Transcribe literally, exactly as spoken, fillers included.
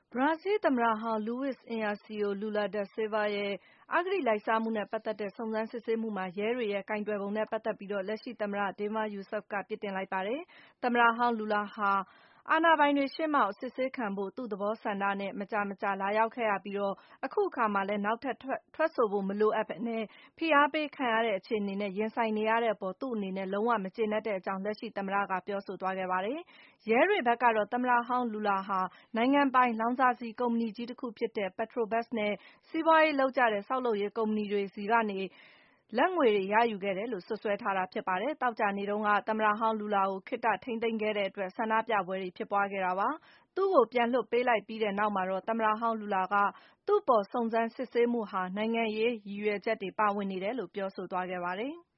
ဘရာဇီးသမ္မတဟောင်း Luiz Inacio Lula da Silva ရဲ့ အဂတိလိုက်စားမှုနဲ့ပတ်သက်တဲ့ စုံစမ်းစစ်ဆေးမှုမှာ ရဲတွေရဲ့ကိုင်တွယ်ပုံနဲ့ပတ်သက်ပြီး လက်ရှိသမ္မတ Dilma Rousseff က ပြစ်တင်လိုက်ပါတယ်။ သမ္မတဟောင်း Lula ဟာ အာဏာပိုင်တွေရှေ့မှောက် အစစ်ဆေးခံဖို့ သူ့သဘောဆန္ဒနဲ့ မကြာမကြာ လာရောက်ခဲ့ရပြီး၊ အခုအခါမှာလည်း နောက်ထပ် ထွက်ဆိုဖို့ မလိုအပ်ဘဲ ဖိအားပေးခံရတဲ့အခြေအနေနဲ့ ရင်ဆိုင်နေရတဲ့အပေါ် သူ့အနေနဲ့ လုံးဝမကျေနပ်ကြောင်း လက်ရှိသမ္မတက ပြောဆိုသွားခဲ့ပါတယ်။ ရဲတွေဘက်ကတော့ သမ္မတဟောင်း Lula ဟာ နိုင်ငံပိုင် လောင်စာဆီကုမ္ပဏီကြီးတခုဖြစ်တဲ့ Petrobras နဲ့ စီးပွားရေးလုပ်ကြတဲ့ ဆောက်လုပ်ရေးကုမ္ပဏီတွေဆီကနေ လာဘ်ငွေတွေ ရယူခဲ့တယ်လို့ စွပ်စွဲထားတာဖြစ်ပါတယ်။ သောကြာနေ့တုန်းက သမ္မတဟောင်း Lula ကို ခေတ္တထိန်းသိမ်းခဲ့တဲ့အတွက် ဆန္ဒပြပွဲတွေ ဖြစ်ပွားခဲ့တာပါ။ သူ့ကို ပြန်လွှတ်ပေးလိုက်ပြီးနောက်မှာတော့ သမ္မတဟောင်း Lula က သူ့အပေါ် စုံစမ်းစစ်ဆေးမှုဟာ နိုင်ငံရေးရည်ရွယ်ချက်တွေ ပါဝင်နေတယ်လို့ ပြောဆိုသွားခဲ့ပါတယ်။